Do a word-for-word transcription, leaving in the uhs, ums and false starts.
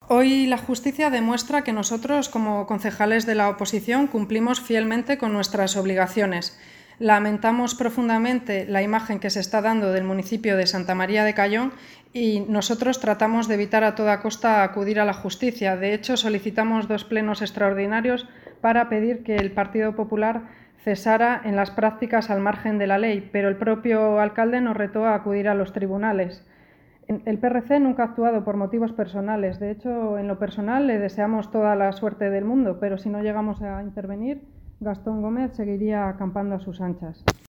Hoy la justicia demuestra que nosotros, como concejales de la oposición, cumplimos fielmente con nuestras obligaciones. Lamentamos profundamente la imagen que se está dando del municipio de Santa María de Cayón y nosotros tratamos de evitar a toda costa acudir a la justicia. De hecho, solicitamos dos plenos extraordinarios para pedir que el Partido Popular cesara en las prácticas al margen de la ley, pero el propio alcalde nos retó a acudir a los tribunales. El P R C nunca ha actuado por motivos personales. De hecho, en lo personal le deseamos toda la suerte del mundo, pero si no llegamos a intervenir, Gastón Gómez seguiría acampando a sus anchas.